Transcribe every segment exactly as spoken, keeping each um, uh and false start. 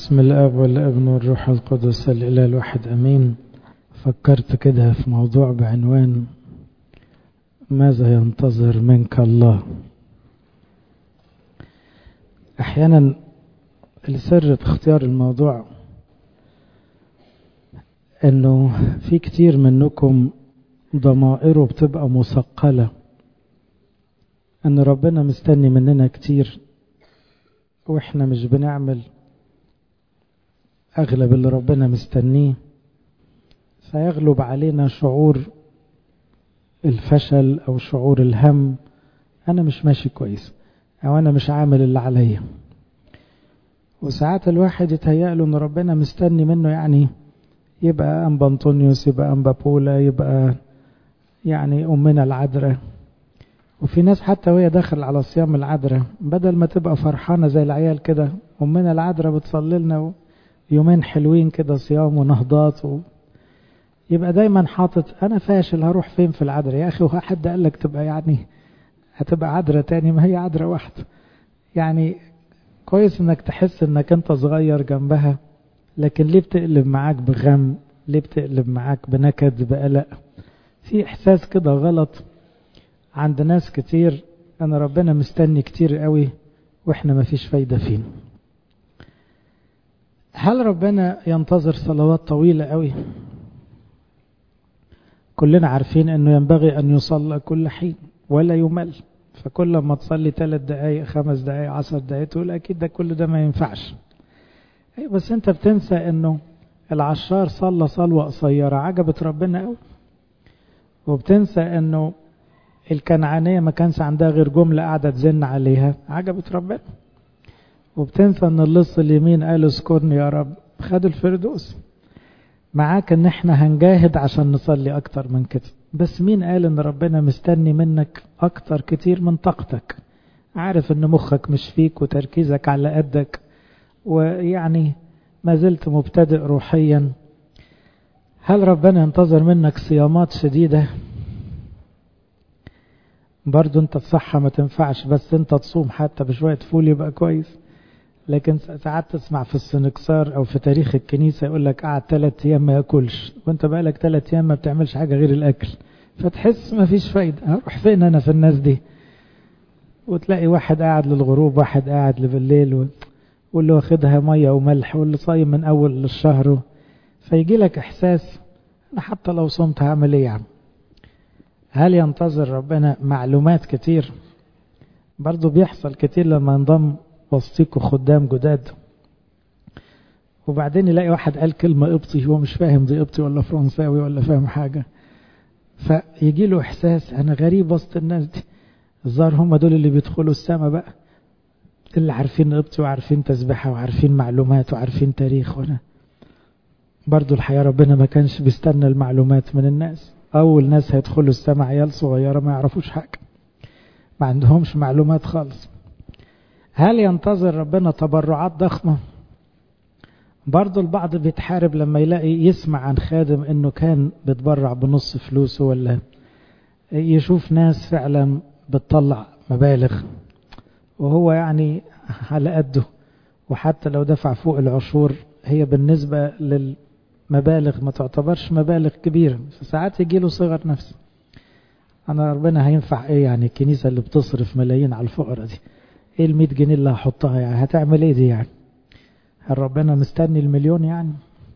بسم الاب والابن والروح القدس الاله الواحد امين. فكرت كده في موضوع بعنوان ماذا ينتظر منك الله. احيانا السر في اختيار الموضوع انه في كتير منكم ضمائره بتبقى مثقلة ان ربنا مستني مننا كتير واحنا مش بنعمل اغلب اللي ربنا مستنيه، فيغلب علينا شعور الفشل او شعور الهم، انا مش ماشي كويس او انا مش عامل اللي عليا. وساعات الواحد يتهيأ له ان ربنا مستني منه يعني يبقى انبا انطونيوس، يبقى انبا بولا، يبقى يعني امنا العذراء. وفي ناس حتى وهي داخل على صيام العذراء بدل ما تبقى فرحانة زي العيال كده، امنا العذراء بتصلي لنا يومين حلوين كده صيام ونهضات و... يبقى دايما حاطط انا فاشل هروح فين في العذراء. يا اخي هو حد قال لك تبقى يعني هتبقى عذراء تاني؟ ما هي عذراء واحدة. يعني كويس انك تحس انك انت صغير جنبها، لكن ليه بتقلب معاك بغم؟ ليه بتقلب معاك بنكد بقلق؟ في احساس كده غلط عند ناس كتير ان ربنا مستني كتير قوي واحنا ما فيش فايدة فين. هل ربنا ينتظر صلوات طويلة قوي؟ كلنا عارفين انه ينبغي ان يصلى كل حين ولا يمل، فكل ما تصلي ثلاث دقايق خمس دقايق عشر دقايق تقول اكيد ده كل ده ما ينفعش. اي بس انت بتنسى انه العشار صلى صلوة قصيرة عجبت ربنا قوي، وبتنسى انه الكنعانية ما كانش عندها غير جملة قاعدة تزن عليها عجبت ربنا، وبتنسى ان اللص اليمين قال اذكرني يا رب خد الفردوس. معاك ان احنا هنجاهد عشان نصلي اكتر من كده، بس مين قال ان ربنا مستني منك اكتر كتير من طاقتك؟ عارف ان مخك مش فيك وتركيزك على قدك، ويعني ما زلت مبتدئ روحيا. هل ربنا ينتظر منك صيامات شديدة؟ برضو انت الصحة ما تنفعش بس انت تصوم حتى بشوية فول يبقى كويس. لكن ساعات تسمع في السنكسار او في تاريخ الكنيسة يقول لك قعد ثلاث ايام ما ياكلش، وانت بقالك ثلاث ايام ما بتعملش حاجة غير الاكل، فتحس ما فيش فايدة. هروح فين انا في الناس دي؟ وتلاقي واحد قاعد للغروب واحد قاعد لبالليل، واللي واخدها مية وملح واللي صايم من اول الشهر، فيجي لك احساس انا حتى لو صمت هعمل ايه يعني. هل ينتظر ربنا معلومات كتير؟ برضو بيحصل كتير لما انضم وسطيكوا خدام جداد وبعدين يلاقي واحد قال كلمة قبطي هو مش فاهم دي قبطي ولا فرنساوي ولا فاهم حاجة، فيجي له احساس انا غريب وسط الناس دي. الظاهر هم دول اللي بيدخلوا السماء بقى، اللي عارفين قبطي وعارفين تسبحة وعارفين معلومات وعارفين تاريخ. وانا برضو الحياة ربنا ما كانش بيستنى المعلومات من الناس. اول ناس هيدخلوا السماء عيال صغيرة ما يعرفوش حاجة، ما عندهمش معلومات خالص. هل ينتظر ربنا تبرعات ضخمة؟ برضو البعض بيتحارب لما يلاقي يسمع عن خادم انه كان بيتبرع بنص فلوسه، ولا يشوف ناس فعلا بتطلع مبالغ وهو يعني على قده، وحتى لو دفع فوق العشور هي بالنسبة للمبالغ ما تعتبرش مبالغ كبيرة، فساعات يجي له صغر نفس. انا ربنا هينفع ايه يعني؟ الكنيسة اللي بتصرف ملايين على الفقراء دي ايه المية جنيه اللي هحطها يعني؟ هتعمل ايه دي يعني؟ هل ربنا مستني المليون يعني؟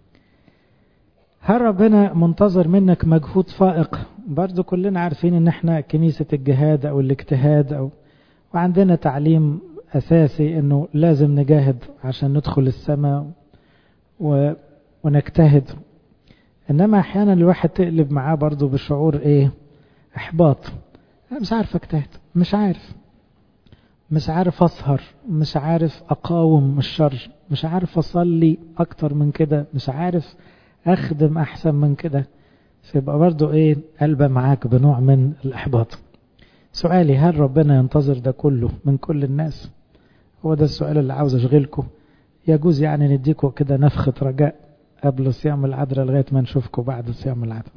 هل ربنا منتظر منك مجهود فائق؟ برضو كلنا عارفين ان احنا كنيسة الجهاد او الاجتهاد، او وعندنا تعليم اساسي انه لازم نجاهد عشان ندخل السماء و... ونجتهد. انما احيانا الواحد تقلب معاه برضو بشعور ايه؟ احباط. انا مش عارف اجتهد، مش عارف مش عارف أسهر، مش عارف أقاوم الشر، مش عارف أصلي أكتر من كده، مش عارف أخدم أحسن من كده. فيبقى برضو إيه؟ قلبه معاك بنوع من الإحباط. سؤالي، هل ربنا ينتظر ده كله من كل الناس؟ هو ده السؤال اللي عاوز أشغلكم. يجوز يعني نديكم كده نفخة رجاء قبل صيام العذراء لغاية ما نشوفكم بعد صيام العذراء.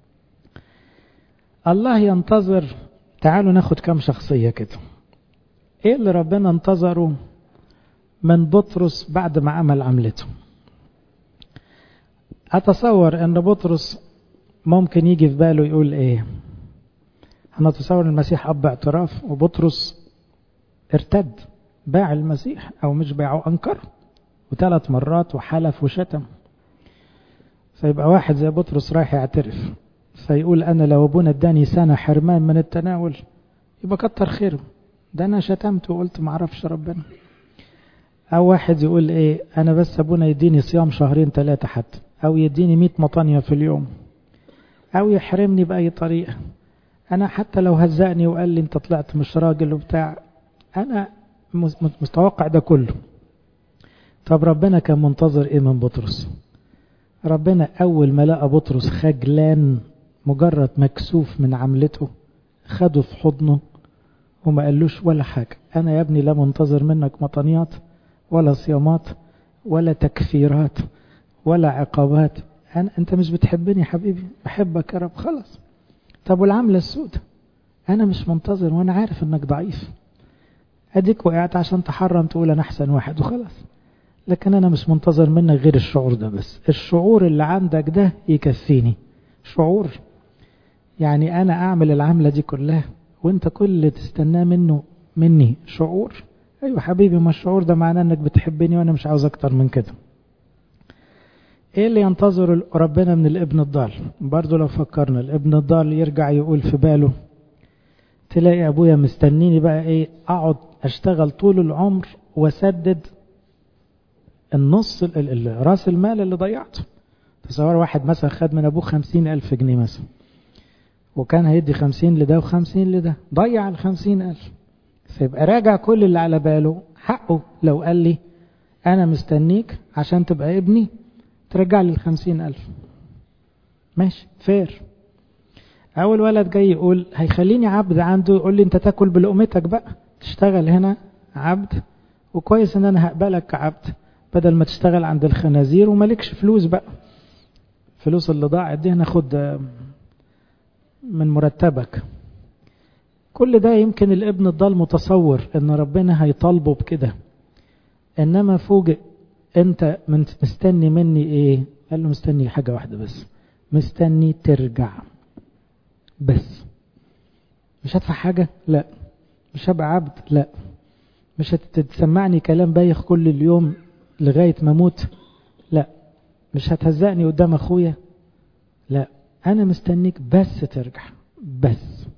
الله ينتظر. تعالوا ناخد كم شخصية كده. ايه اللي ربنا انتظره من بطرس بعد ما عمل عملته. أتصور أن بطرس ممكن يجي في باله يقول إيه؟ هنتصور المسيح أب اعتراف وبطرس ارتد، باع المسيح أو مش باعه، أنكر وثلاث مرات وحلف وشتم. فيبقى واحد زي بطرس رايح يعترف فيقول أنا لو أبونا اداني سنة حرمان من التناول يبقى كتر خيره، ده أنا شتمت وقلت معرفش ربنا. أو واحد يقول إيه، أنا بس أبونا يديني صيام شهرين ثلاثة حتى، أو يديني مئة مطانية في اليوم، أو يحرمني بأي طريقة. أنا حتى لو هزقني وقال لي أنت طلعت مش راجل وبتاع، أنا متوقع ده كله. طب ربنا كان منتظر إيه من بطرس؟ ربنا أول ما لقى بطرس خجلان مجرد مكسوف من عملته خده في حضنه وما قالوش ولا حاجة. أنا يا ابني لا منتظر منك مطانيات ولا صيامات ولا تكفيرات ولا عقابات. أنا أنت مش بتحبني يا حبيبي، بحبك يا رب، خلاص. طب والعملة السوداء؟ أنا مش منتظر وأنا عارف أنك ضعيف، أديك وقعت عشان تحرم تقول أنا أحسن واحد وخلاص. لكن أنا مش منتظر منك غير الشعور ده بس، الشعور اللي عندك ده يكفيني. شعور يعني أنا أعمل العملة دي كلها وأنت كل اللي تستناه منه مني شعور. أيوة حبيبي، ما الشعور ده معناه أنك بتحبني وأنا مش عاوز أكتر من كده. إيه اللي ينتظر ربنا من الابن الضال؟ برضو لو فكرنا الابن الضال يرجع يقول في باله تلاقي أبويا مستنيني بقى إيه، أقعد أشتغل طول العمر وسدد النص راس المال اللي ضيعته. تصور واحد مثلا خد من أبوه خمسين ألف جنيه مثلا، وكان هيدي خمسين لده وخمسين لده، ضيع الخمسين ألف. فيبقى راجع كل اللي على باله حقه لو قال لي أنا مستنيك عشان تبقى ابني ترجع لي الخمسين ألف، ماشي فير. أول ولد جاي يقول هيخليني عبد عنده، يقول لي أنت تاكل بلقمتك بقى، تشتغل هنا عبد، وكويس أن أنا هقبلك كعبد بدل ما تشتغل عند الخنازير ومالكش فلوس بقى. فلوس اللي ضاعت دي هناخد من مرتبك. كل ده يمكن الابن الضال متصور ان ربنا هيطالبه بكده، انما فوجئ انت مستني مني ايه؟ قال له مستني حاجة واحدة بس، مستني ترجع بس. مش هدفع حاجة؟ لا. مش هبقى عبد؟ لا. مش هتسمعني كلام بايخ كل اليوم لغاية ما موت؟ لا. مش هتهزقني قدام اخويا؟ لا. انا مستنيك بس ترجع، بس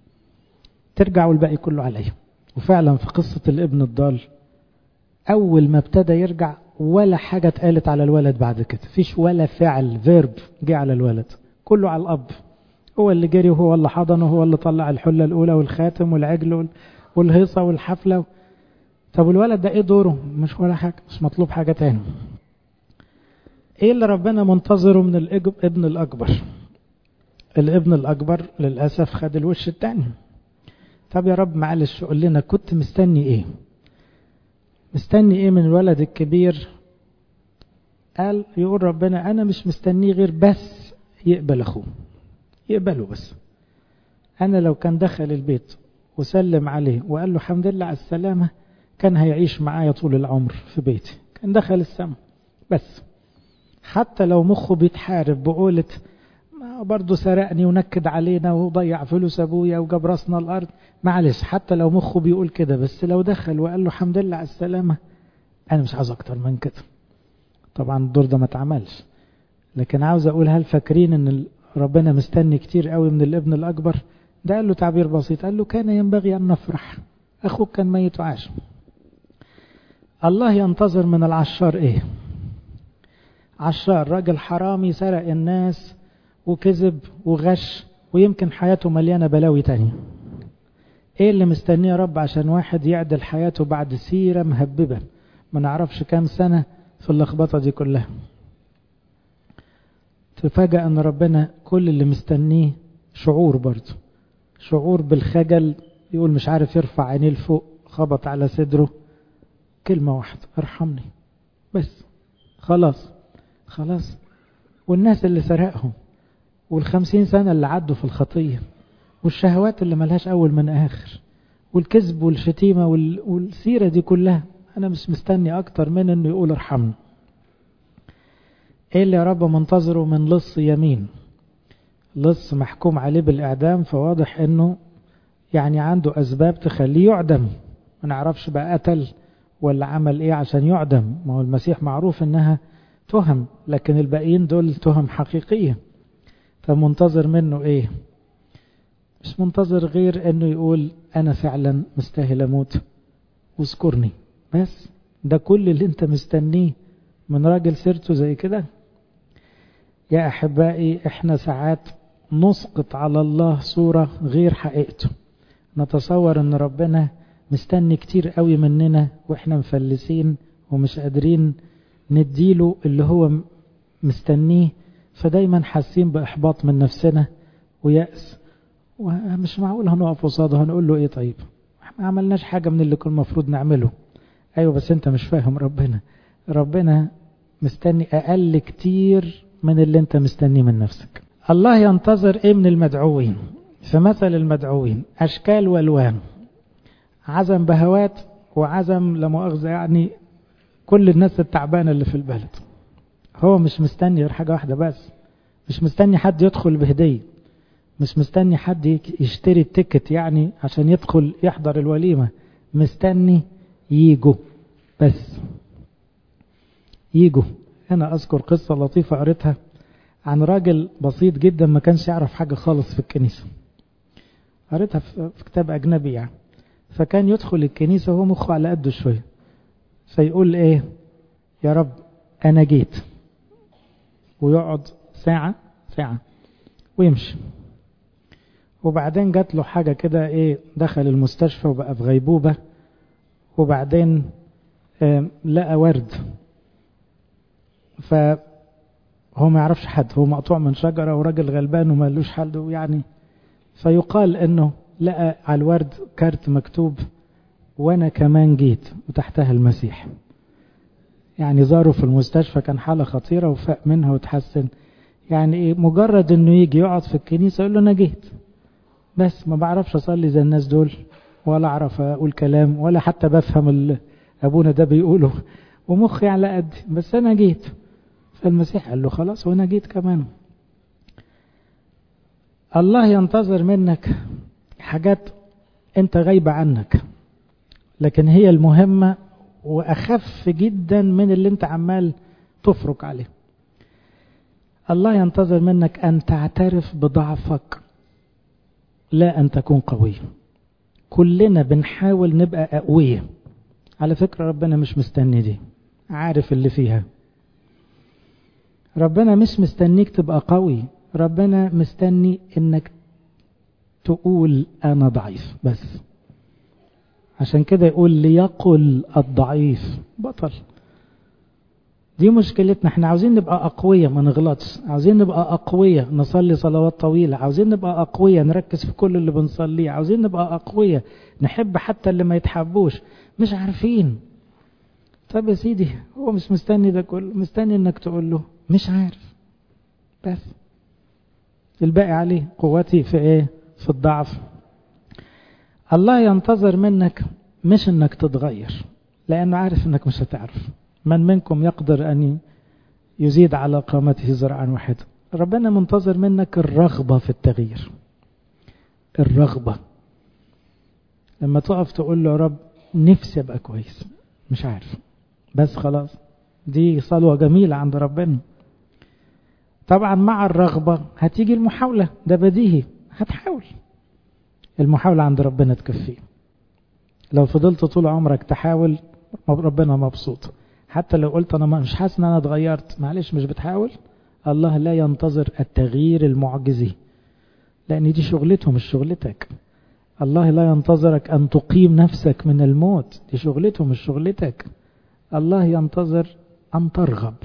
ترجع والباقي كله عليا. وفعلا في قصة الابن الضال اول ما ابتدى يرجع ولا حاجة اتقالت على الولد بعد كده، فيش ولا فعل فيرب جه على الولد، كله على الاب. هو اللي جري وهو اللي حضن وهو اللي طلع الحلة الاولى والخاتم والعجل والهيصة والحفلة. طب الولد ده ايه دوره؟ مش ولا حاجة، مش مطلوب حاجة تاني. ايه اللي ربنا منتظره من الابن الاكبر؟ الابن الاكبر للأسف خد الوش التاني. طب يا رب معلش قول لنا كنت مستني ايه؟ مستني ايه من الولد الكبير؟ قال يقول ربنا انا مش مستنيه غير بس يقبل اخوه، يقبله بس. انا لو كان دخل البيت وسلم عليه وقال له الحمد لله على السلامة كان هيعيش معايا طول العمر في بيتي، كان دخل السماء. بس حتى لو مخه بيتحارب بقولة برضه سرقني ونكد علينا وضيع فلوس ابويا وجاب راسنا الارض، معلش حتى لو مخه بيقول كده، بس لو دخل وقال له الحمد لله على السلامة انا مش عاوز اكتر من كده. طبعا الدور ده ما اتعملش، لكن عاوز اقول هل فاكرين ان ربنا مستني كتير قوي من الابن الاكبر؟ ده قال له تعبير بسيط، قال له كان ينبغي ان نفرح، اخوك كان ميت وعاش. الله ينتظر من العشار ايه؟ عشار راجل حرامي سرق الناس وكذب وغش ويمكن حياته مليانة بلاوي تانية. ايه اللي مستنيه يا رب عشان واحد يعدل حياته بعد سيرة مهببة ما نعرفش كام سنة في اللخبطة دي كلها؟ تفاجأ ان ربنا كل اللي مستنيه شعور، برضه شعور بالخجل، يقول مش عارف يرفع عينيه لفوق، خبط على صدره، كلمة واحدة ارحمني بس. خلاص خلاص. والناس اللي سرقهم والخمسين سنة اللي عدوا في الخطية والشهوات اللي ملهاش أول من آخر والكذب والشتيمة والسيرة دي كلها، أنا مش مستني أكتر من أنه يقول ارحمنا. إيه اللي يا رب منتظره من لص يمين؟ لص محكوم عليه بالإعدام، فواضح أنه يعني عنده أسباب تخليه يعدم. ما نعرفش بقى قتل ولا عمل إيه عشان يعدم. ما هو المسيح معروف أنها تهم، لكن الباقيين دول تهم حقيقية. فمنتظر منه إيه؟ مش منتظر غير أنه يقول أنا فعلا مستاهل أموت واذكرني بس. ده كل اللي انت مستنيه من راجل سيرته زي كده. يا أحبائي، احنا ساعات نسقط على الله صورة غير حقيقته. نتصور ان ربنا مستني كتير قوي مننا واحنا مفلسين ومش قادرين نديله اللي هو مستنيه، فدايما حاسين بإحباط من نفسنا ويأس، ومش معقول هنقف قصاده هنقول له ايه؟ طيب ما عملناش حاجة من اللي كنا المفروض نعمله. ايوه بس انت مش فاهم ربنا. ربنا مستني اقل كتير من اللي انت مستنيه من نفسك. الله ينتظر ايه من المدعوين؟ فمثل المدعوين اشكال والوان، عزم بهوات وعزم لمؤاخذة يعني كل الناس التعبانة اللي في البلد. هو مش مستني غير حاجة واحدة بس، مش مستني حد يدخل بهدية، مش مستني حد يشتري التيكت يعني عشان يدخل يحضر الوليمة، مستني ييجوا بس. ييجوا. أنا أذكر قصة لطيفة قريتها عن راجل بسيط جدا ما كانش يعرف حاجة خالص في الكنيسة. قريتها في كتاب أجنبي يعني. فكان يدخل الكنيسة وهو مخه على قده شوية، فيقول إيه؟ يا رب أنا جيت، ويقعد ساعة ساعة ويمشي. وبعدين جات له حاجة كده ايه، دخل المستشفى وبقى في غيبوبة، وبعدين اه لقى ورد، فهو ما يعرفش حد، هو مقطوع من شجرة وراجل غلبان وما لوش حل يعني. فيقال انه لقى على الورد كارت مكتوب وانا كمان جيت، وتحتها المسيح. يعني زاره في المستشفى كان حالة خطيرة وفاق منها وتحسن. يعني ايه؟ مجرد انه يجي يقعد في الكنيسة يقول له انا جيت بس، ما بعرفش اصلي زي الناس دول، ولا اعرف اقول كلام، ولا حتى بفهم اللي ابونا ده بيقوله، ومخي على قد، بس انا جيت. فالمسيح قال له خلاص وانا جيت كمان. الله ينتظر منك حاجات انت غايبة عنك، لكن هي المهمة واخف جدا من اللي انت عمال تفرق عليه. الله ينتظر منك ان تعترف بضعفك، لا أن تكون قوي. كلنا بنحاول نبقى قوية. على فكرة ربنا مش مستني دي، عارف اللي فيها. ربنا مش مستنيك تبقى قوي، ربنا مستني انك تقول انا ضعيف بس. عشان كده يقول ليقل الضعيف بطل. دي مشكلتنا، احنا عاوزين نبقى أقوية ما نغلطش، عاوزين نبقى أقوية نصلي صلوات طويلة، عاوزين نبقى أقوية نركز في كل اللي بنصليه، عاوزين نبقى أقوية نحب حتى اللي ما يتحبوش. مش عارفين. طب يا سيدي هو مش مستني ده كله، مستني انك تقول له مش عارف بس. الباقي عليه. قوتي في ايه؟ في الضعف. الله ينتظر منك مش انك تتغير، لانه عارف انك مش هتعرف. من منكم يقدر أن يزيد على قامته ذراعا واحدة. ربنا منتظر منك الرغبة في التغيير. الرغبة. لما تقف تقول له يا رب نفسي أبقى كويس، مش عارف بس خلاص، دي صلوة جميلة عند ربنا. طبعا مع الرغبة هتيجي المحاولة، ده بديهي، هتحاول. المحاولة عند ربنا تكفيه. لو فضلت طول عمرك تحاول ربنا مبسوط. حتى لو قلت أنا مش حاسس أن أنا اتغيرت، معلش مش بتحاول. الله لا ينتظر التغيير المعجزي، لأن دي شغلته مش شغلتك. الله لا ينتظرك أن تقيم نفسك من الموت، دي شغلته مش شغلتك. الله ينتظر أن ترغب.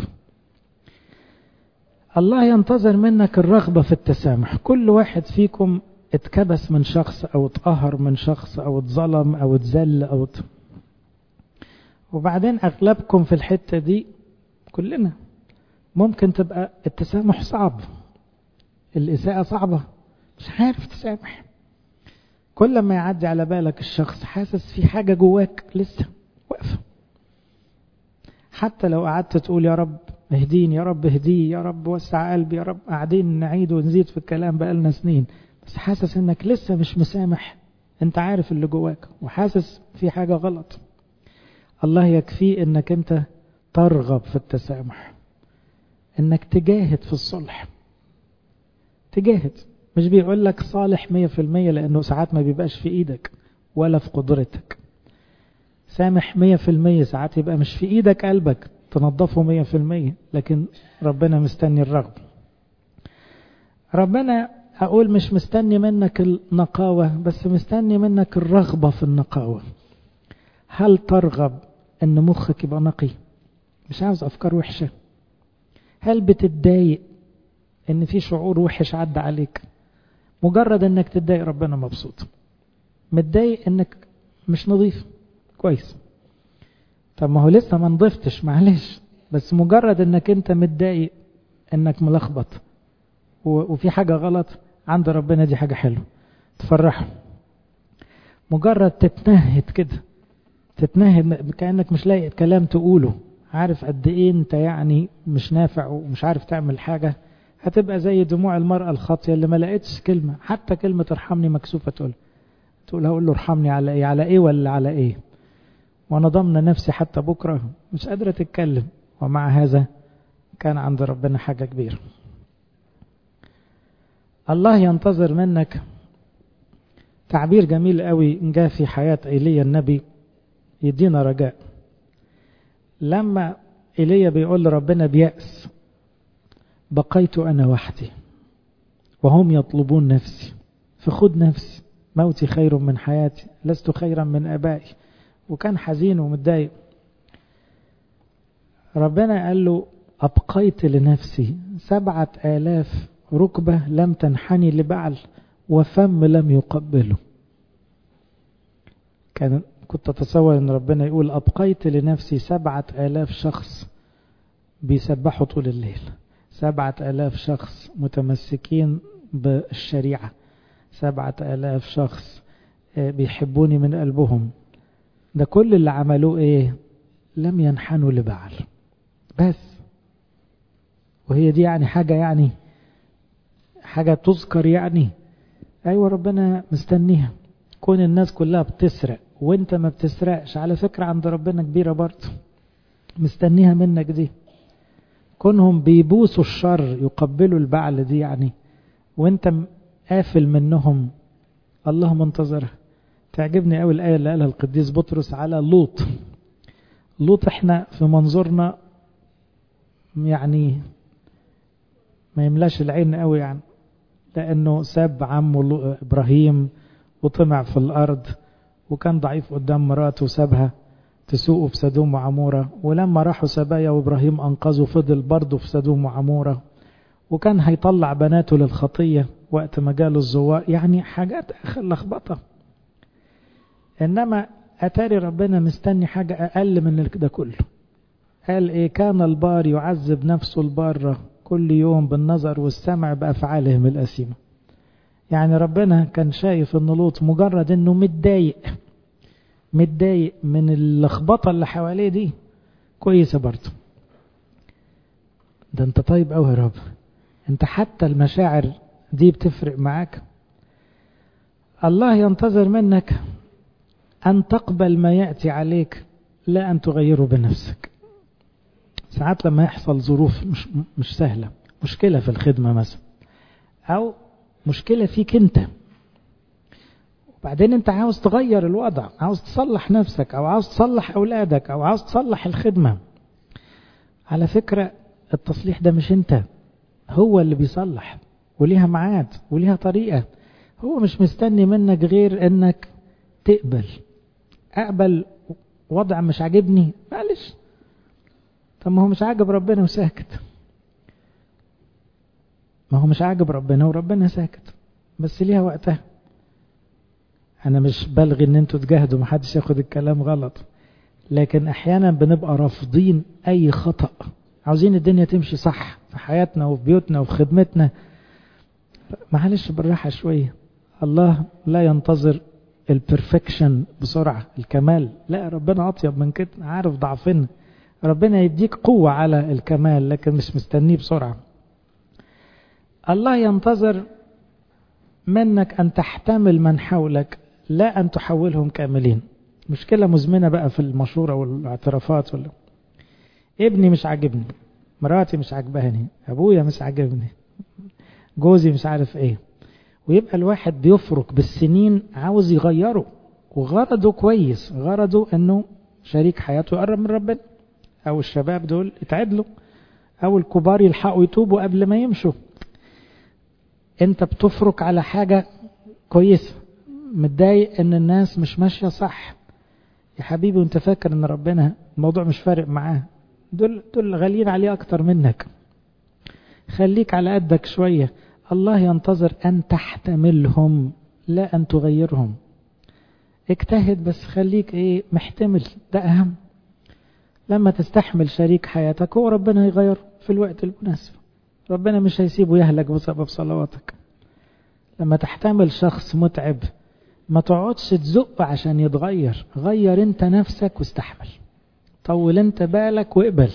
الله ينتظر منك الرغبة في التسامح. كل واحد فيكم اتكبس من شخص أو اتقهر من شخص أو اتظلم أو اتذل أو ت... وبعدين أغلبكم في الحتة دي، كلنا ممكن تبقى التسامح صعب، الإساءة صعبة، مش عارف تسامح. كل ما يعدي على بالك الشخص حاسس في حاجة جواك لسه واقفة، حتى لو قعدت تقول يا رب اهديني، يا رب اهديه، يا رب وسع قلبي، يا رب، قاعدين نعيد ونزيد في الكلام بقالنا سنين، بس حاسس انك لسه مش مسامح، انت عارف اللي جواك وحاسس في حاجة غلط. الله يكفي انك انت ترغب في التسامح، انك تجاهد في الصلح، تجاهد. مش بيقول لك صالح مية في المية لانه ساعات ما بيبقاش في ايدك ولا في قدرتك. سامح مية في المية ساعات يبقى مش في ايدك قلبك تنظفه مية في المية، لكن ربنا مستني الرغبة. ربنا أقول مش مستني منك النقاوة بس مستني منك الرغبة في النقاوة. هل ترغب أن مخك يبقى نقي؟ مش عاوز أفكار وحشة. هل بتتضايق أن في شعور وحش عدى عليك؟ مجرد أنك تتضايق ربنا مبسوط. متضايق أنك مش نظيف، كويس. طب ما هو لسه ما نضفتش، معلش، بس مجرد أنك أنت متضايق أنك ملخبط وفي حاجة غلط عند ربنا، دي حاجة حلوة تفرحه. مجرد تتنهد كده، تتنهد كأنك مش لاقي كلام تقوله، عارف قد ايه انت يعني مش نافع ومش عارف تعمل حاجة، هتبقى زي دموع المرأة الخاطية اللي ما لقيتش كلمة، حتى كلمة ارحمني مكسوفة تقول تقول هقول له ارحمني على ايه، على ايه ولا على ايه، وانا ضامنة نفسي حتى بكرة مش قادرة تتكلم. ومع هذا كان عند ربنا حاجة كبيرة. الله ينتظر منك تعبير جميل قوي جاء في حياة إيليا النبي يدينا رجاء. لما إيليا بيقول لربنا بيأس بقيت أنا وحدي وهم يطلبون نفسي فخذ نفسي، موتي خير من حياتي، لست خيرا من أبائي، وكان حزين ومتضايق. ربنا قال له أبقيت لنفسي سبعة آلاف ركبة لم تنحني لبعل وفم لم يقبله. كان كنت أتصور أن ربنا يقول أبقيت لنفسي سبعة آلاف شخص بيسبحوا طول الليل، سبعة آلاف شخص متمسكين بالشريعة، سبعة آلاف شخص بيحبوني من قلبهم. ده كل اللي عملوه إيه؟ لم ينحنوا لبعل بس. وهي دي يعني حاجة يعني حاجة تذكر يعني. أيوة ربنا مستنيها. كون الناس كلها بتسرق وانت ما بتسرقش، على فكرة عند ربنا كبيرة برضه، مستنيها منك دي. كونهم بيبوسوا الشر يقبلوا البعل دي يعني، وانت قافل منهم، الله منتظرها. تعجبني قوي الآية اللي قالها القديس بطرس على لوط. لوط احنا في منظورنا يعني ما يملاش العين قوي يعني، لأنه ساب عمه إبراهيم وطمع في الأرض وكان ضعيف قدام مراته وسابها تسوقه في سدوم وعمورة، ولما راحوا سبايا وإبراهيم أنقذه فضل برضه في سدوم وعمورة، وكان هيطلع بناته للخطية وقت ما جاله الزواق. يعني حاجات آخر لخبطة. إنما أتاري ربنا مستني حاجة أقل من ده كله. قال إيه؟ كان البار يعذب نفسه البارة كل يوم بالنظر والسمع بأفعالهم الأثيمة. يعني ربنا كان شايف ان لوط مجرد انه متضايق متضايق من اللخبطة اللي حواليه دي كويسة برضه. ده انت طيب قوي يا رب، انت حتى المشاعر دي بتفرق معاك. الله ينتظر منك ان تقبل ما يأتي عليك لا ان تغيره بنفسك. ساعات لما يحصل ظروف مش, مش سهلة، مشكلة في الخدمة مثلا او مشكلة فيك انت، وبعدين انت عاوز تغير الوضع، عاوز تصلح نفسك او عاوز تصلح اولادك او عاوز تصلح الخدمة. على فكرة التصليح ده مش انت، هو اللي بيصلح، وليها ميعاد وليها طريقة. هو مش مستني منك غير انك تقبل. اقبل وضع مش عاجبني، معلش. طب ما هو مش عاجب ربنا وساكت، ما هو مش عاجب ربنا وربنا ساكت، بس ليها وقتها. انا مش بلغي ان انتوا تجاهدوا، محدش ياخد الكلام غلط، لكن احيانا بنبقى رافضين اي خطأ، عاوزين الدنيا تمشي صح في حياتنا وفي بيوتنا وفي خدمتنا. معلش بالراحة شوية. الله لا ينتظر البرفكشن بسرعة، الكمال لا، ربنا اطيب من كده، عارف ضعفنا، ربنا يديك قوة على الكمال لكن مش مستنيه بسرعة. الله ينتظر منك أن تحتمل من حولك لا أن تحولهم كاملين. مشكلة مزمنة بقى في المشورة والاعترافات ولا. ابني مش عاجبني، مراتي مش عاجباني، أبويا مش عاجبني، جوزي مش عارف ايه، ويبقى الواحد بيفرق بالسنين عاوز يغيره، وغرضه كويس، غرضه انه شريك حياته يقرب من ربنا، او الشباب دول يتعدلوا، او الكبار يلحقوا يتوبوا قبل ما يمشوا. انت بتفرق على حاجة كويسة، متضايق ان الناس مش ماشية صح، يا حبيبي وانت فاكر ان ربنا الموضوع مش فارق معاه، دول دول غاليين عليه اكتر منك. خليك على قدك شوية. الله ينتظر أن تحتملهم لا أن تغيرهم. اجتهد بس خليك ايه محتمل، ده أهم. لما تستحمل شريك حياتك هو ربنا يغير في الوقت المناسب، ربنا مش هيسيبه يهلك بسبب صلواتك. لما تحتمل شخص متعب ما تقعدش تزق عشان يتغير، غير انت نفسك واستحمل، طول انت بالك واقبل.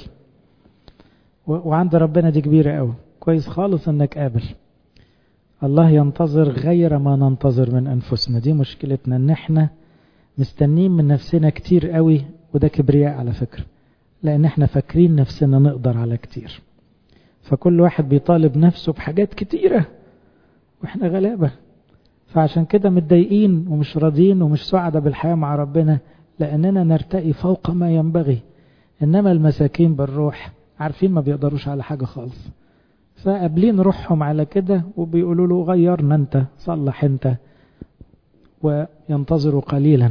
وعند ربنا دي كبيرة قوي، كويس خالص انك قابل. الله ينتظر غير ما ننتظر من انفسنا. دي مشكلتنا ان احنا مستنين من نفسنا كتير قوي، وده كبرياء على فكرة، لان احنا فاكرين نفسنا نقدر على كتير، فكل واحد بيطالب نفسه بحاجات كتيرة واحنا غلابة. فعشان كده متضايقين ومش راضين ومش سعداء بالحياة مع ربنا، لاننا نرتقي فوق ما ينبغي. انما المساكين بالروح عارفين ما بيقدروش على حاجة خالص، فقابلين روحهم على كده وبيقولوا له غيرنا انت، صلح انت، وينتظروا قليلا.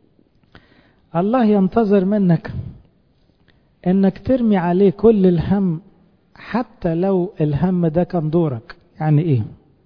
الله ينتظر منك انك ترمي عليه كل الهم حتى لو الهم ده كان دورك. يعني ايه؟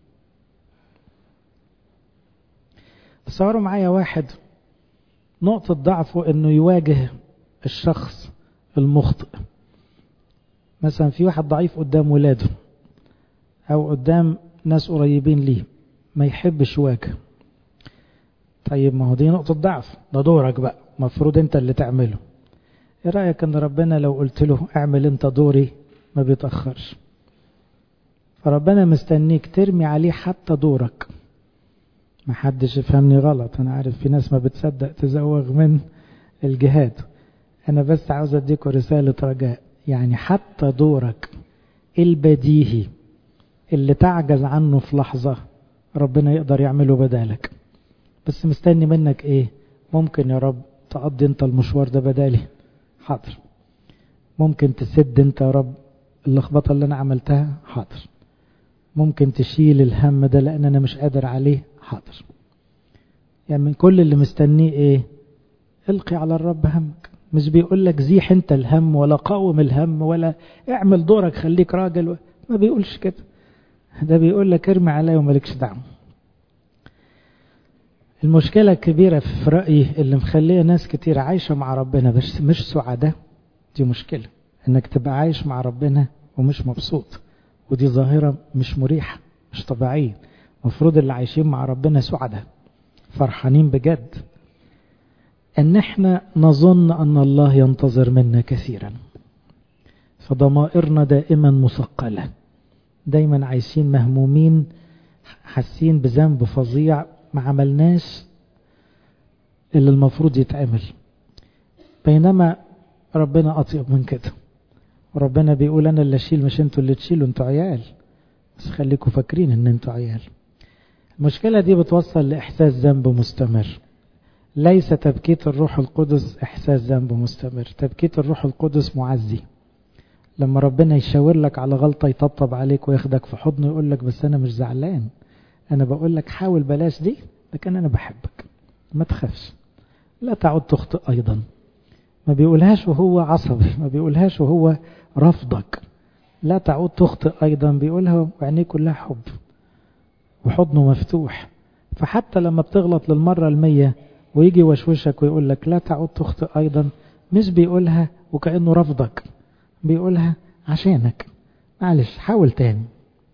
تصوروا معايا واحد نقطة ضعفه انه يواجه الشخص المخطئ. مثلا في واحد ضعيف قدام ولاده او قدام ناس قريبين ليه، ما يحبش يواجه. طيب ما هو دي نقطة ضعف، ده دورك بقى، مفروض انت اللي تعمله. ايه رأيك ان ربنا لو قلت له اعمل انت دوري ما بيتأخرش؟ فربنا مستنيك ترمي عليه حتى دورك. ما حدش يفهمني غلط، انا عارف في ناس ما بتصدق تزوغ من الجهاد، انا بس عاوز اديكم رسالة رجاء. يعني حتى دورك البديهي اللي تعجز عنه في لحظة ربنا يقدر يعمله بدالك، بس مستني منك ايه؟ ممكن يا رب تقضي انت المشوار ده بدالي؟ حاضر. ممكن تسد انت يا رب اللخبطة اللي انا عملتها؟ حاضر. ممكن تشيل الهم ده لان انا مش قادر عليه؟ حاضر. يعني من كل اللي مستنيه ايه؟ القي على الرب همك. مش بيقول لك زيح انت الهم ولا قاوم الهم ولا اعمل دورك خليك راجل، ما بيقولش كده. ده بيقول لك ارمي عليه ومالكش دعوه. المشكلة الكبيرة في رأيي اللي مخليه ناس كتير عايشة مع ربنا بس مش سعداء، دي مشكلة. انك تبقى عايش مع ربنا ومش مبسوط، ودي ظاهرة مش مريحة مش طبيعية. مفروض اللي عايشين مع ربنا سعداء فرحانين بجد. ان احنا نظن ان الله ينتظر منا كثيرا، فضمائرنا دائما مثقلة، دايما عايشين مهمومين، حاسين بذنب فظيع ما عملناش اللي المفروض يتعمل، بينما ربنا اطيب من كده. وربنا بيقول انا اللي اشيل مش انتوا اللي تشيلوا، انتوا عيال، بس خليكم فاكرين ان انتوا عيال. المشكلة دي بتوصل لاحساس ذنب مستمر. ليس تبكيت الروح القدس احساس ذنب مستمر، تبكيت الروح القدس معزي. لما ربنا يشاور لك على غلطة يطبطب عليك وياخدك في حضنه يقول لك بس انا مش زعلان، انا بقول لك حاول بلاش دي، لكن انا بحبك ما تخافش، لا تعود تخطئ ايضا. ما بيقولهاش وهو عصبي، ما بيقولهاش وهو رفضك، لا تعود تخطئ ايضا، بيقولها وعينيه كلها حب وحضنه مفتوح. فحتى لما بتغلط للمرة المية ويجي وشوشك ويقول لك لا تعود تخطئ ايضا، مش بيقولها وكأنه رفضك، بيقولها عشانك، معلش حاول تاني.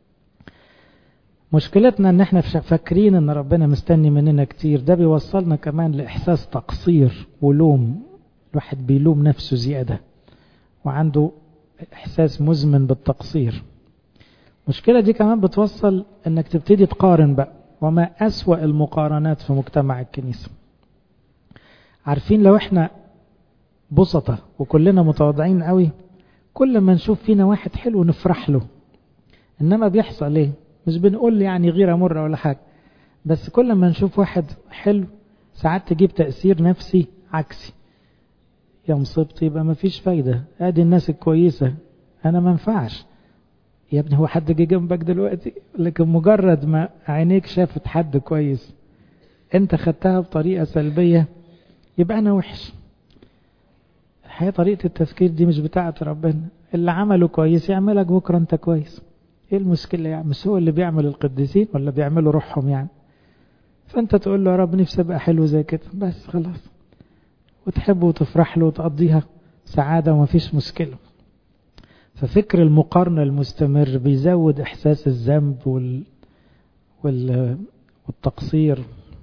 مشكلتنا ان احنا فاكرين ان ربنا مستني مننا كتير، ده بيوصلنا كمان لاحساس تقصير ولوم. الواحد بيلوم نفسه زيادة وعنده إحساس مزمن بالتقصير. المشكلة دي كمان بتوصل انك تبتدي تقارن بقى، وما أسوأ المقارنات في مجتمع الكنيسة. عارفين لو احنا بسطة وكلنا متواضعين قوي، كل ما نشوف فينا واحد حلو نفرح له. انما بيحصل ايه؟ مش بنقول يعني غيرة مرة ولا حاجة، بس كل ما نشوف واحد حلو ساعات تجيب تأثير نفسي عكسي. يا مصيبتي، يبقى ما فيش فايدة، ادي الناس الكويسة انا ما ينفعش. يا ابني هو حد جه جنبك دلوقتي؟ لكن مجرد ما عينيك شافت حد كويس انت خدتها بطريقة سلبية يبقى انا وحش. الحقيقة طريقة التفكير دي مش بتاعة ربنا. اللي عمله كويس يعملك بكرة انت كويس. ايه المشكلة يعني؟ مش هو اللي بيعمل القديسين ولا بيعملوا روحهم يعني؟ فانت تقول له يا رب نفسي ابقى حلو زي كده بس خلاص، وتحبه وتفرح له وتقضيها سعادة ومفيش مشكلة. ففكر المقارنة المستمر بيزود إحساس الذنب وال... وال... والتقصير.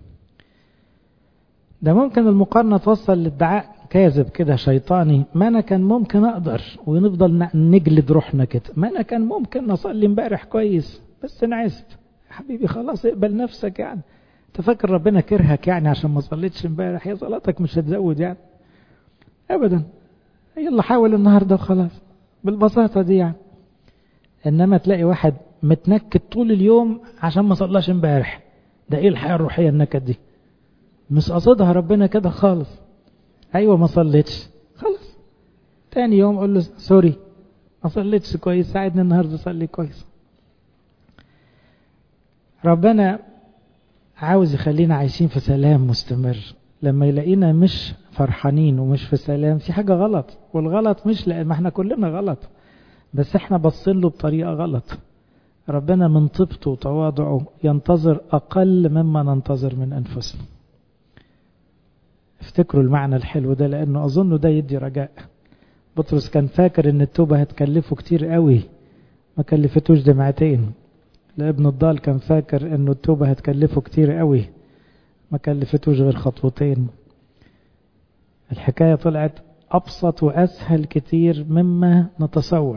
ده ممكن المقارنة توصل لادعاء كاذب كده شيطاني، ما أنا كان ممكن أقدر، ونفضل نجلد روحنا كده. ما أنا كان ممكن أصلي امبارح كويس بس نعست. حبيبي خلاص اقبل نفسك يعني. تفكر ربنا كرهك يعني عشان ما صليتش امبارح؟ هي صلاتك مش هتزود يعني أبدا. يلا حاول النهاردة وخلاص، بالبساطة دي يعني. انما تلاقي واحد متنكد طول اليوم عشان ما صلاش امبارح، ده ايه الحياة الروحية النكد دي؟ مش قصدها ربنا كده خالص. ايوه ما صليتش خلاص، تاني يوم قول له سوري ما صليتش كويس، ساعدني النهاردة صلي كويس. ربنا عاوز يخلينا عايشين في سلام مستمر. لما يلاقينا مش فرحانين ومش في سلام في حاجة غلط. والغلط مش لأن ما احنا كلنا غلط، بس احنا بصين له بطريقة غلط. ربنا من طيبته وتواضعه ينتظر أقل مما ننتظر من أنفسنا. افتكروا المعنى الحلو ده، لأنه أظن ده يدي رجاء. بطرس كان فاكر ان التوبة هتكلفه كتير قوي، ما كلفتوش دمعتين. لابن الضال كان فاكر انه التوبة هتكلفه كتير قوي، ما كلفتوش غير خطوتين. الحكاية طلعت أبسط وأسهل كتير مما نتصور.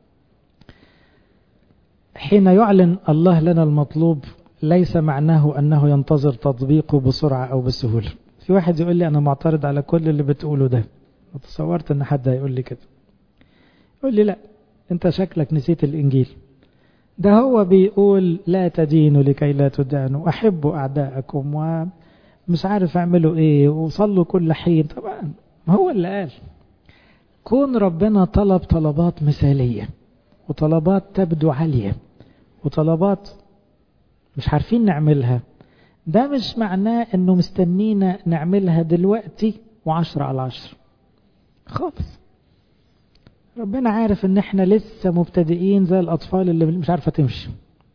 حين يعلن الله لنا المطلوب ليس معناه أنه ينتظر تطبيقه بسرعة أو بسهولة. في واحد يقول لي أنا معترض على كل اللي بتقوله ده، وتصورت أن حد هيقول لي كده. يقول لي لا، أنت شكلك نسيت الإنجيل. ده هو بيقول لا تدينوا لكي لا تدانوا، أحبوا أعداءكم، ومش عارف اعملوا إيه، وصلوا كل حين. طبعا ما هو اللي قال. كون ربنا طلب طلبات مثالية وطلبات تبدو عالية وطلبات مش عارفين نعملها، ده مش معناه انه مستنينا نعملها دلوقتي وعشرة على عشرة خالص. ربنا عارف ان احنا لسه مبتدئين زي الاطفال اللي مش عارفة تمشي.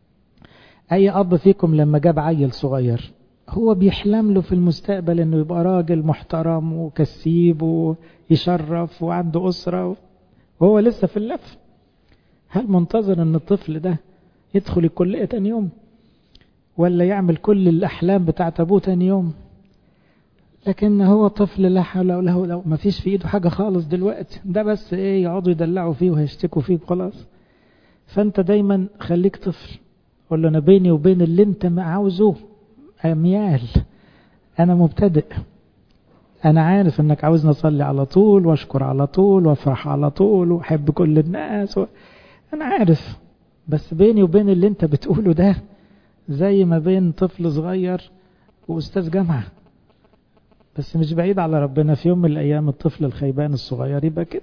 اي اب فيكم لما جاب عيل صغير هو بيحلم له في المستقبل انه يبقى راجل محترم وكسيب ويشرف وعنده اسرة وهو لسه في اللف. هل منتظر ان الطفل ده يدخل الكلية تاني يوم ولا يعمل كل الأحلام بتاعت أبوه تاني يوم؟ لكن هو طفل لا حول ولا قوة، ما فيش في إيده حاجة خالص دلوقتي. ده بس إيه، يقعدوا يدلعوا فيه وهيشتكوا فيه خلاص. فأنت دايما خليك طفل، قول له أنا بيني وبين اللي أنت ما عاوزه أميال، أنا مبتدئ، أنا عارف أنك عاوزني أصلي على طول وأشكر على طول وأفرح على طول وأحب كل الناس و... أنا عارف، بس بيني وبين اللي أنت بتقوله ده زي ما بين طفل صغير وأستاذ جامعة. بس مش بعيد على ربنا في يوم من الأيام الطفل الخيبان الصغير يبقى كده.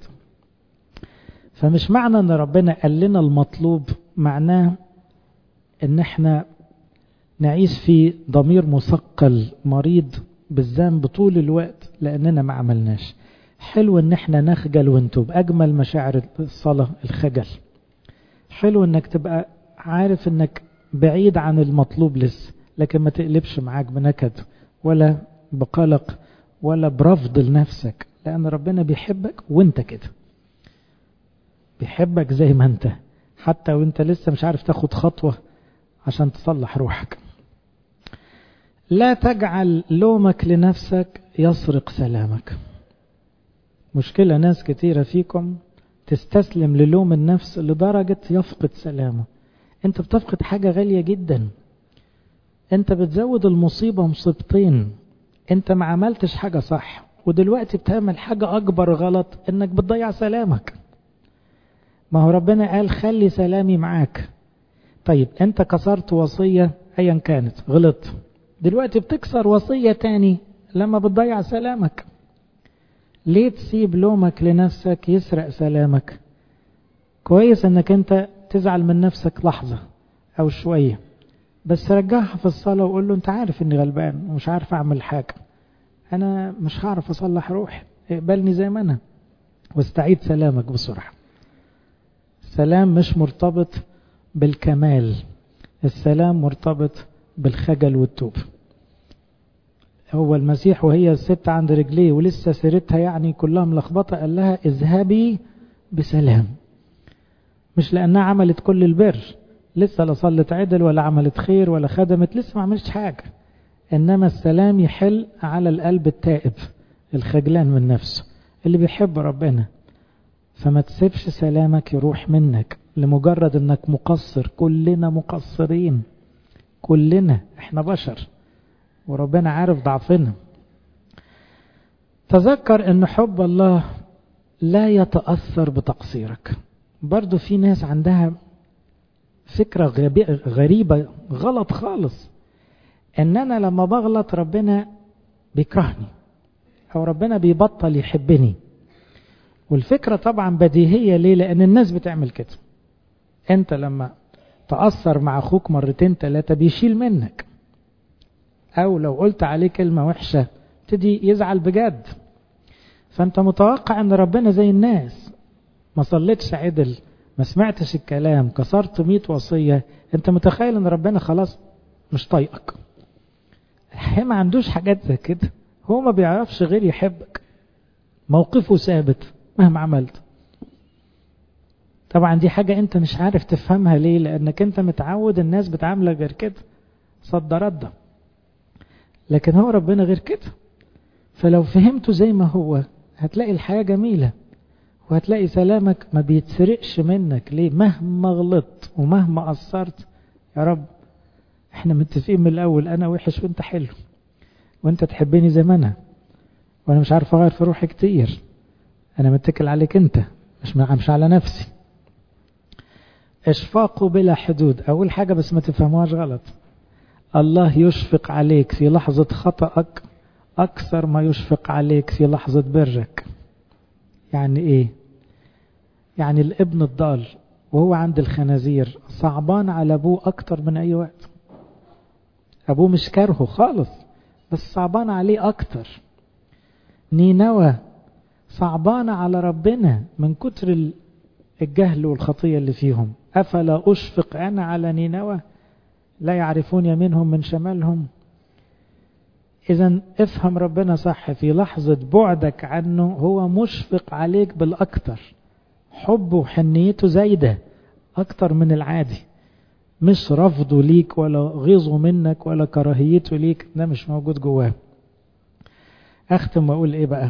فمش معنى أن ربنا قال لنا المطلوب معناه أن احنا نعيش في ضمير مثقل مريض بالذنب طول الوقت لأننا ما عملناش. حلو أن احنا نخجل ونتوب، أجمل مشاعر الصلاة الخجل. حلو أنك تبقى عارف أنك بعيد عن المطلوب لسه، لكن ما تقلبش معاك بنكد ولا بقلق ولا برفض لنفسك، لأن ربنا بيحبك وانت كده، بيحبك زي ما انت، حتى وانت لسه مش عارف تاخد خطوة عشان تصلح روحك. لا تجعل لومك لنفسك يسرق سلامك. مشكلة ناس كتيرة فيكم تستسلم للوم النفس لدرجة يفقد سلامه. انت بتفقد حاجة غالية جدا، انت بتزود المصيبة مصيبتين. انت ما عملتش حاجة صح، ودلوقتي بتعمل حاجة اكبر غلط، انك بتضيع سلامك. ما هو ربنا قال خلي سلامي معاك. طيب انت كسرت وصية ايا كانت، غلط، دلوقتي بتكسر وصية تاني لما بتضيع سلامك. ليه تسيب لومك لنفسك يسرق سلامك؟ كويس انك انت تزعل من نفسك لحظة او شوية، بس رجعها في الصلاة وقول له انت عارف اني غلبان ومش عارف اعمل حاجة، انا مش هعرف اصلح روحي، اقبلني زي ما انا، واستعيد سلامك بسرعة. السلام مش مرتبط بالكمال، السلام مرتبط بالخجل والتوب. هو المسيح وهي الست عند رجليه ولسه سيرتها يعني كلها ملخبطة قال لها اذهبي بسلام، مش لأنها عملت كل البر، لسه لا صلت عدل ولا عملت خير ولا خدمت، لسه ما عملتش حاجة، إنما السلام يحل على القلب التائب الخجلان من نفسه اللي بيحب ربنا. فما تسيبش سلامك يروح منك لمجرد انك مقصر. كلنا مقصرين، كلنا احنا بشر وربنا عارف ضعفنا. تذكر ان حب الله لا يتأثر بتقصيرك. برضو في ناس عندها فكرة غريبة غلط خالص، ان انا لما بغلط ربنا بيكرهني او ربنا بيبطل يحبني. والفكرة طبعا بديهية. ليه؟ لان الناس بتعمل كده. انت لما تأثر مع اخوك مرتين ثلاثة بيشيل منك، او لو قلت عليه كلمة وحشة تدي يزعل بجد. فانت متوقع ان ربنا زي الناس، ما صليتش عدل، ما سمعتش الكلام، كسرت مية وصية، انت متخيل ان ربنا خلاص مش طايقك. الحقيقة ما عندوش حاجات زي كده، هو ما بيعرفش غير يحبك، موقفه ثابت مهما عملت. طبعا دي حاجة انت مش عارف تفهمها. ليه؟ لانك انت متعود الناس بتعاملك غير كده، صد رد. لكن هو ربنا غير كده. فلو فهمته زي ما هو هتلاقي الحياة جميلة، وهتلاقي سلامك ما بيتسرقش منك. ليه؟ مهما غلطت ومهما قصرت، يا رب احنا متفقين من الاول انا وحش وانت حلو، وانت تحبني زي ما انا، وانا مش عارف اغير في روحي كتير، انا متكل عليك انت، مش مش على نفسي. اشفاقه بلا حدود. اول حاجة بس ما تفهموهاش غلط، الله يشفق عليك في لحظة خطأك اكثر ما يشفق عليك في لحظة برك. يعني ايه؟ يعني الابن الضال وهو عند الخنازير صعبان على ابوه اكتر من اي وقت. ابوه مش كارهه خالص، بس صعبان عليه اكتر. نينوى صعبان على ربنا من كتر الجهل والخطية اللي فيهم. افلا اشفق انا على نينوى لا يعرفون يمينهم من شمالهم. اذا افهم ربنا صح، في لحظة بعدك عنه هو مشفق عليك بالاكتر، حبه وحنيته زايدة اكتر من العادي، مش رفضه ليك ولا غيظه منك ولا كراهيته ليك، ده مش موجود جواه. اختم واقول ايه بقى؟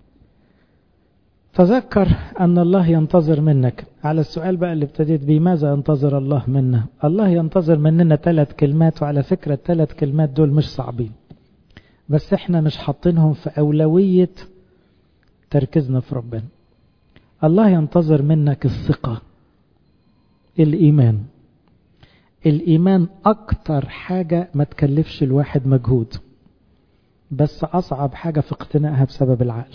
تذكر ان الله ينتظر منك. على السؤال بقى اللي ابتديت بيه، ماذا ينتظر الله منا؟ الله ينتظر مننا ثلاث كلمات، وعلى فكرة الثلاث كلمات دول مش صعبين، بس احنا مش حاطينهم في اولوية تركيزنا في ربنا. الله ينتظر منك الثقة، الايمان. الايمان اكتر حاجة ما تكلفش الواحد مجهود، بس اصعب حاجة في اقتنائها بسبب العقل.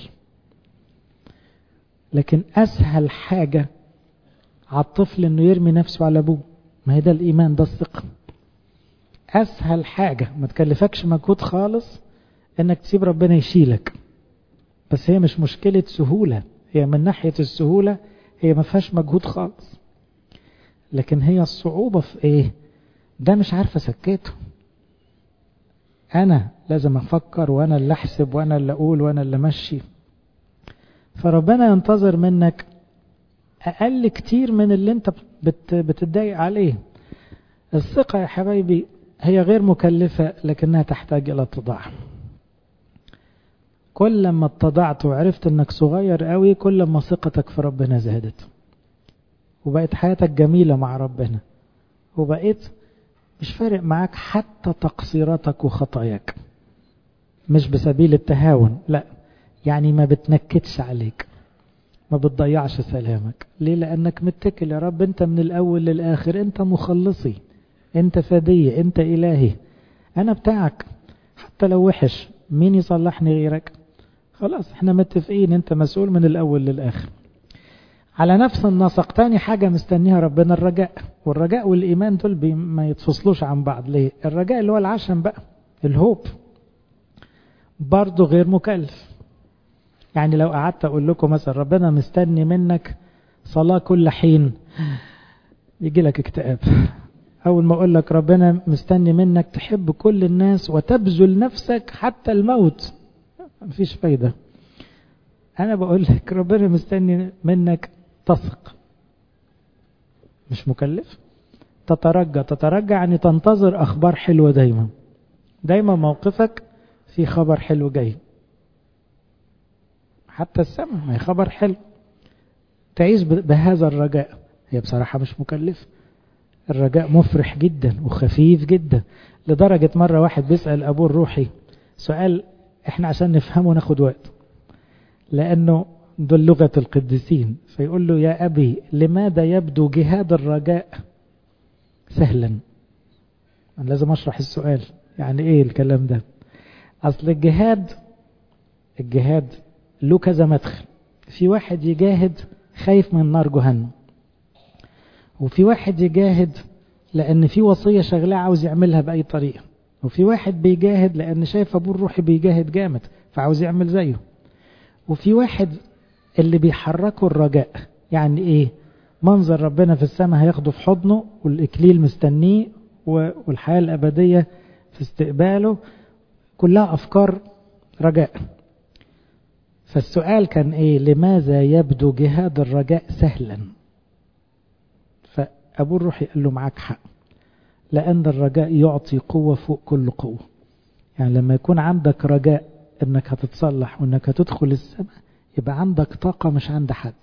لكن اسهل حاجة على الطفل انه يرمي نفسه على ابوه، ما هي ده الايمان، ده الثقة. اسهل حاجة ما تكلفكش مجهود خالص انك تسيب ربنا يشيلك. بس هي مش مشكلة سهولة، هي من ناحية السهولة هي ما فيهاش مجهود خالص، لكن هي الصعوبة في ايه؟ ده مش عارف اسكته، انا لازم افكر وانا اللي احسب وانا اللي اقول وانا اللي امشي. فربنا ينتظر منك اقل كتير من اللي انت بت بتتضايق عليه. الثقة يا حبايبي هي غير مكلفة، لكنها تحتاج الى اتضاع. كل ما اتضعت وعرفت انك صغير قوي كل ما ثقتك في ربنا زادت، وبقت حياتك جميلة مع ربنا، وبقيت مش فارق معاك حتى تقصيراتك وخطاياك، مش بسبيل التهاون، لا، يعني ما بتنكدش عليك، ما بتضيعش سلامك. ليه؟ لأنك متكل يا رب، انت من الأول للآخر، انت مخلصي، انت فدي، انت إلهي، انا بتاعك، حتى لو وحش مين يصلحني غيرك؟ خلاص احنا متفقين، انت مسؤول من الأول للآخر. على نفس النسق تاني حاجة مستنيها ربنا الرجاء، والرجاء والإيمان دول ما يتفصلوش عن بعض. ليه؟ الرجاء اللي هو العشم بقى، الهوب، برضو غير مكلف. يعني لو قعدت أقول لكم مثلا ربنا مستني منك صلاة كل حين، يجي لك اكتئاب. أول ما أقول لك ربنا مستني منك تحب كل الناس وتبذل نفسك حتى الموت، مفيش فايدة. أنا بقول لك ربنا مستني منك تثق، مش مكلف. تترجى، تترجى يعني تنتظر أخبار حلوة دايما، دايما موقفك في خبر حلو جاي، حتى السماء ما هي خبر حلو. تعيش بهذا الرجاء، هي بصراحة مش مكلف. الرجاء مفرح جدا وخفيف جدا، لدرجة مرة واحد بيسأل أبوه الروحي سؤال احنا عشان نفهمه ناخد وقت، لأنه دول لغة القديسين. فيقول له يا أبي لماذا يبدو جهاد الرجاء سهلا؟ أنا لازم أشرح السؤال، يعني إيه الكلام ده؟ أصل الجهاد الجهاد له كذا مدخل. في واحد يجاهد خايف من نار جهنم، وفي واحد يجاهد لأن في وصية شغلة عاوز يعملها بأي طريقة، وفي واحد بيجاهد لأن شايف أبوه الروحي بيجاهد جامد فعاوز يعمل زيه، وفي واحد اللي بيحركه الرجاء. يعني إيه؟ منظر ربنا في السماء هياخده في حضنه، والإكليل مستنيه، والحياة الأبدية في استقباله، كلها أفكار رجاء. فالسؤال كان إيه؟ لماذا يبدو جهاد الرجاء سهلا؟ فأبو الروحي قال له معاك حق، لأن الرجاء يعطي قوة فوق كل قوة. يعني لما يكون عندك رجاء أنك هتتصلح وأنك هتدخل السماء، يبقى عندك طاقة مش عند حد.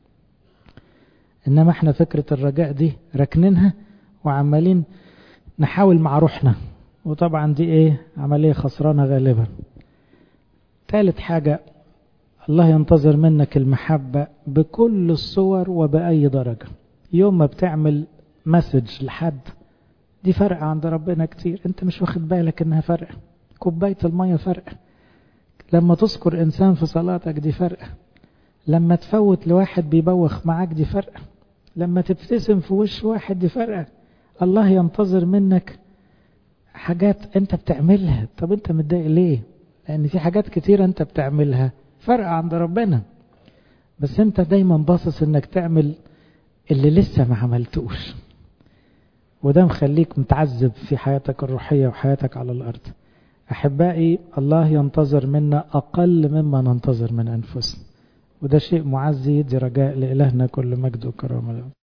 إنما احنا فكرة الرجاء دي ركنينها وعمالين نحاول مع روحنا، وطبعا دي ايه؟ عملية خسرانة غالبا. ثالث حاجة، الله ينتظر منك المحبة بكل الصور وبأي درجة. يوم ما بتعمل مسج لحد، دي فرق عند ربنا كتير، انت مش واخد بالك انها فرق. كوباية المية فرق، لما تذكر انسان في صلاتك دي فرق، لما تفوت لواحد بيبوخ معاك دي فرق، لما تبتسم في وش واحد دي فرق. الله ينتظر منك حاجات انت بتعملها. طب انت متضايق ليه؟ لان في حاجات كتيرة انت بتعملها فرق عند ربنا، بس انت دايما باصص انك تعمل اللي لسه ما عملتوش، وده مخليك متعذب في حياتك الروحية وحياتك على الأرض. أحبائي، الله ينتظر منا أقل مما ننتظر من أنفسنا، وده شيء معزي. دي رجاء لإلهنا كل مجد وكرامة له.